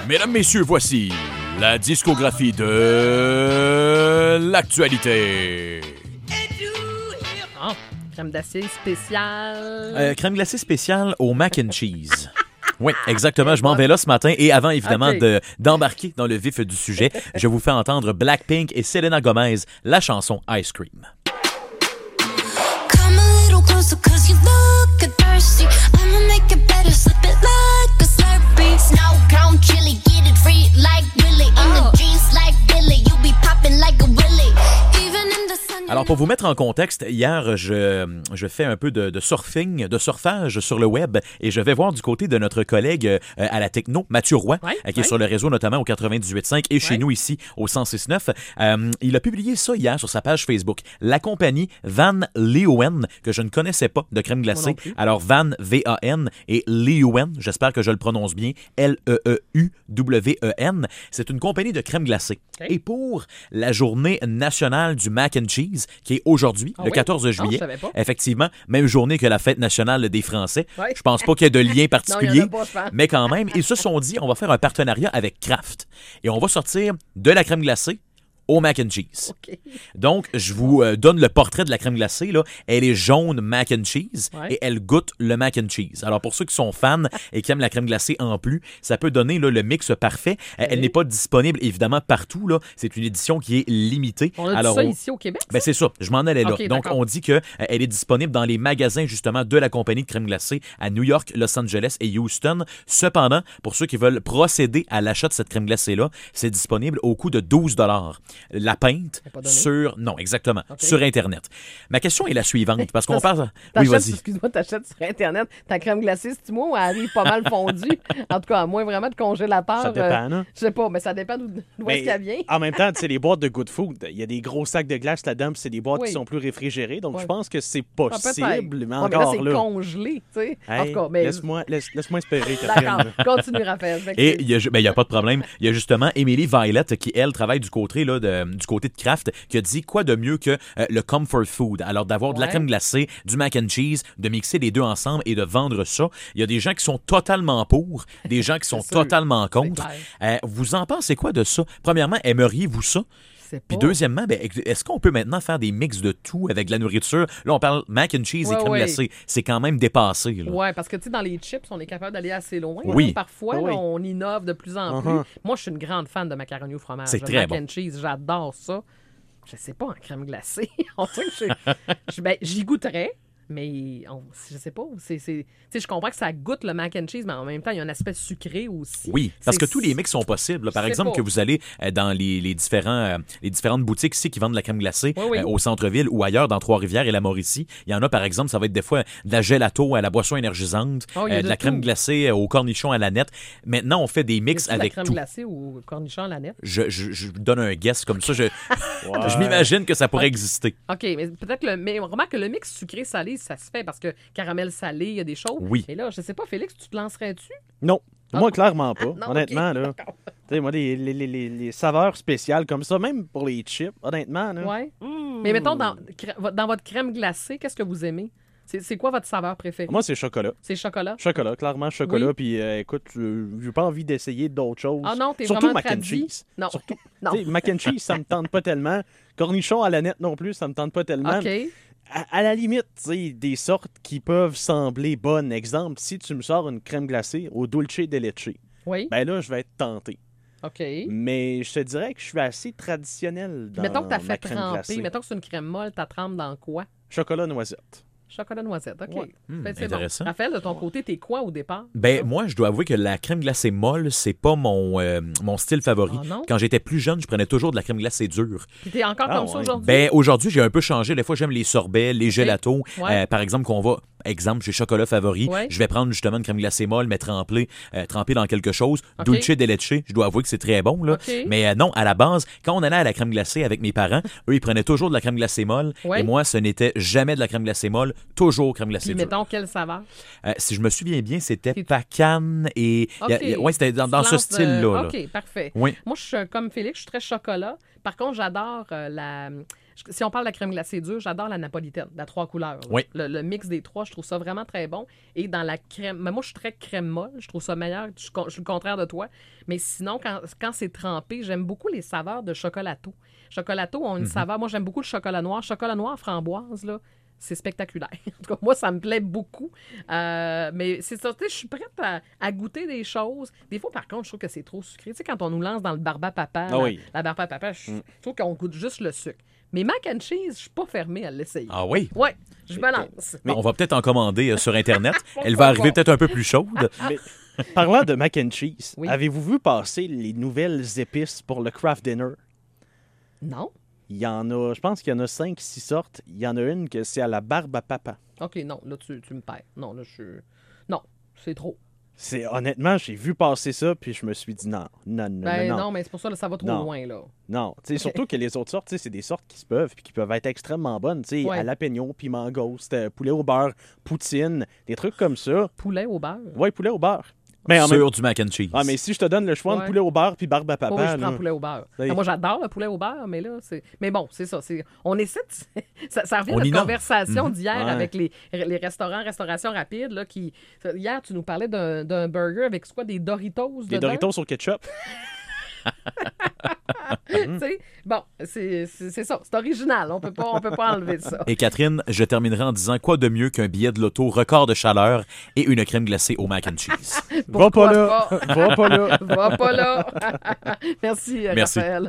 Mesdames, messieurs, voici la discographie de l'actualité. Oh, crème d'acier spéciale. Crème glacée spéciale au mac and cheese. Oui, exactement. Je m'en vais là ce matin. Et avant, évidemment, d'embarquer dans le vif du sujet, je vous fais entendre Blackpink et Selena Gomez, la chanson Ice Cream. Come a little closer cause you look thirsty. I'ma make it better, slip it like a Slurpee. Snow cone chili, get it free like Willy. In the G's like Billy, you be popping like a Willy. Even in the sun. Alors, pour vous mettre en contexte, hier, je fais un peu de surfing, de surfage sur le web et je vais voir du côté de notre collègue à la techno, Mathieu Roy, qui est sur le réseau notamment au 98.5 et chez nous ici au 106.9. Il a publié ça hier sur sa page Facebook. La compagnie Van Leeuwen, que je ne connaissais pas, de crème glacée. Alors, Van, V-A-N et Leeuwen, j'espère que je le prononce bien, L-E-E-U-W-E-N. C'est une compagnie de crème glacée. Okay. Et pour la journée nationale du mac and cheese, qui est aujourd'hui, le 14 juillet. Non, je savais pas. Effectivement, même journée que la fête nationale des Français. Ouais. Je pense pas qu'il y ait de lien particulier, non, mais quand même, ils se sont dit, on va faire un partenariat avec Kraft et on va sortir de la crème glacée au mac and cheese. Okay. Donc, je vous donne le portrait de la crème glacée. Là. Elle est jaune mac and cheese et elle goûte le mac and cheese. Alors, pour ceux qui sont fans et qui aiment la crème glacée en plus, ça peut donner là, le mix parfait. Elle n'est pas disponible, évidemment, partout. Là. C'est une édition qui est limitée. On a ça ici au Québec? Ben, c'est ça. Je m'en allais là. Okay, donc, on dit qu'elle est disponible dans les magasins, justement, de la compagnie de crème glacée à New York, Los Angeles et Houston. Cependant, pour ceux qui veulent procéder à l'achat de cette crème glacée-là, c'est disponible au coût de 12 $. La pinte sur... Non, exactement. Okay. Sur Internet. Ma question est la suivante, parce qu'on parle... Oui, vas-y. Excuse-moi, t'achètes sur Internet ta crème glacée, c'est-tu moi ou elle arrive pas mal fondue? En tout cas, à moins vraiment de congélateur. Ça dépend, non? Je sais pas, mais ça dépend d'où est-ce qu'elle vient. En même temps, tu sais, les boîtes de Good Food, il y a des gros sacs de glace là-dedans, puis c'est des boîtes qui sont plus réfrigérées, donc je pense que c'est possible, mais encore là... c'est congelé, tu sais. Hey, en tout cas, laisse-moi espérer, D'accord, continue, Raphaël. Et il n'y a pas de problème. Il y a justement Émilie Violet qui, elle, travaille du côté là, du côté de Kraft, qui a dit quoi de mieux que le comfort food. Alors, d'avoir de la crème glacée, du mac and cheese, de mixer les deux ensemble et de vendre ça. Il y a des gens qui sont totalement pour, des gens qui sont totalement contre. Vous en pensez quoi de ça? Premièrement, aimeriez-vous ça? Puis deuxièmement, est-ce qu'on peut maintenant faire des mix de tout avec de la nourriture? Là, on parle mac and cheese et crème glacée. C'est quand même dépassé. Oui, parce que tu sais, dans les chips, on est capable d'aller assez loin. Oui. Parfois, là, on innove de plus en plus. Moi, je suis une grande fan de macaroni au fromage. C'est très bon. Mac and cheese, j'adore ça. Je sais pas, en crème glacée. On dirait que j'y goûterais. Mais je sais pas. Je comprends que ça goûte le mac and cheese, mais en même temps, il y a un aspect sucré aussi. Oui, parce que tous les mix sont possibles. Là. Par exemple, que vous allez dans les différentes boutiques ici qui vendent de la crème glacée au centre-ville ou ailleurs, dans Trois-Rivières et la Mauricie. Il y en a, par exemple, ça va être des fois de la gelato à la boisson énergisante, de la crème glacée au cornichon à la nette. Maintenant, on fait des mix avec tout. La crème glacée au cornichon à la nette? Je donne un guess comme ça. Je m'imagine que ça pourrait exister. OK, mais peut-être mais remarque que le mix sucré-salé, ça se fait parce que caramel salé, il y a des choses. Oui. Et là, je sais pas, Félix, tu te lancerais-tu? Non. Moi, clairement pas. Non, honnêtement, là. Tu sais, moi, les saveurs spéciales comme ça, même pour les chips, honnêtement, là. Oui. Mais mettons, dans votre crème glacée, qu'est-ce que vous aimez? C'est quoi votre saveur préférée? Moi, c'est chocolat. C'est chocolat? Chocolat, clairement chocolat. Oui. Puis écoute, j'ai pas envie d'essayer d'autres choses. Ah non, t'es surtout vraiment mac and cheese. Non. Surtout, mac and cheese, ça me tente pas tellement. Cornichon à la nette non plus, ça me tente pas tellement. OK. À la limite, tu sais, des sortes qui peuvent sembler bonnes. Exemple, si tu me sors une crème glacée au dulce de leche, ben là, je vais être tenté. OK. Mais je te dirais que je suis assez traditionnel dans mettons que t'as fait crème tremper, glacée. mettons que c'est une crème molle, t'as trempé dans quoi? Chocolat noisette. Chocolat noisette, OK. C'est intéressant. Bon. Raphaël, de ton côté, t'es quoi au départ? Moi, je dois avouer que la crème glacée molle, c'est pas mon style favori. Quand j'étais plus jeune, je prenais toujours de la crème glacée dure. Puis t'es encore comme ça aujourd'hui? Aujourd'hui, j'ai un peu changé. Des fois, j'aime les sorbets, les gelatos. Par exemple, chez Chocolat Favori, je vais prendre justement une crème glacée molle, mais trempée dans quelque chose. Dulce de leche, je dois avouer que c'est très bon. Là. Mais non, à la base, quand on allait à la crème glacée avec mes parents, eux, ils prenaient toujours de la crème glacée molle. Et moi, ce n'était jamais de la crème glacée molle, toujours crème glacée dure. Mettons, quelle saveur? Si je me souviens bien, c'était pacane et... c'était dans ce style-là. OK, parfait. Oui. Moi, je suis comme Félix, je suis très chocolat. Par contre, j'adore Si on parle de la crème glacée dure, j'adore la napolitaine, la 3 couleurs. Oui. Le mix des 3, je trouve ça vraiment très bon. Et dans la crème... Mais moi, je suis très crème molle. Je trouve ça meilleur. Je suis le contraire de toi. Mais sinon, quand c'est trempé, j'aime beaucoup les saveurs de chocolato. Chocolato ont une saveur... Moi, j'aime beaucoup le chocolat noir. Chocolat noir framboise, là, c'est spectaculaire. En tout cas, moi, ça me plaît beaucoup. Mais c'est ça, tu sais, je suis prête à goûter des choses. Des fois, par contre, je trouve que c'est trop sucré. Tu sais, quand on nous lance dans le barba papa, la barba papa, je trouve qu'on goûte juste le sucre. Mais mac and cheese, je suis pas fermée à l'essayer. Ah oui? Oui, je me lance. Mais on va peut-être en commander sur Internet. Elle va arriver peut-être un peu plus chaude. Mais, parlant de mac and cheese, avez-vous vu passer les nouvelles épices pour le craft dinner? Non. Il y en a, je pense qu'il y en a 5-6 sortes. Il y en a une que c'est à la barbe à papa. OK, non, là, tu me perds. Non, là, non, c'est trop. Honnêtement, j'ai vu passer ça, puis je me suis dit non. Non, mais c'est pour ça que ça va trop loin, là. Non, tu sais, surtout que les autres sortes, c'est des sortes qui se peuvent puis qui peuvent être extrêmement bonnes. Tu sais, jalapeno, piment ghost, poulet au beurre, poutine, des trucs comme ça. Poulet au beurre? Oui, poulet au beurre. Mais sur du mac and cheese. Ah, mais si je te donne le choix de poulet au beurre puis barbe à papa... Oui, je prends poulet au beurre. Moi, j'adore le poulet au beurre, mais là, c'est... Mais bon, c'est ça. On essaie de... ça revient à notre conversation d'hier avec les restaurations rapides, là, qui... Hier, tu nous parlais d'un burger avec quoi? Des Doritos dedans? Des Doritos au ketchup. Bon, c'est ça. C'est original. On peut pas enlever ça. Et Catherine, je terminerai en disant quoi de mieux qu'un billet de loto record de chaleur et une crème glacée au mac and cheese. Va pas là. Va pas là. Va pas là. Merci, Raphaël.